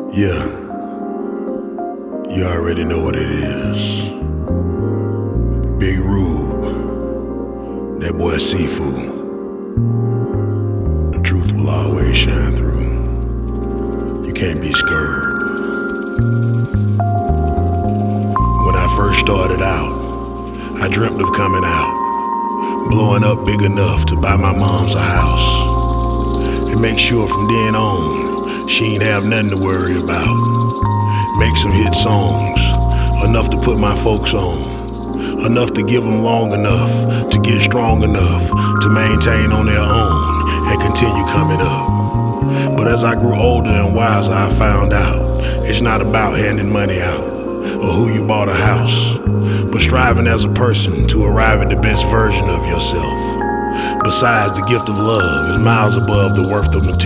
Yeah, you already know what it is. Big Rube, that boy Sifu. The truth will always shine through. You can't be scared. When I first started out, I dreamt of coming out, blowing up big enough to buy my mom's a house, and make sure from then on she ain't have nothing to worry about. Make some hit songs, enough to put my folks on, enough to give them long enough to get strong enough to maintain on their own and continue coming up. But as I grew older and wiser, I found out it's not about handing money out or who you bought a house, but striving as a person to arrive at the best version of yourself. Besides, the gift of love is miles above the worth of material.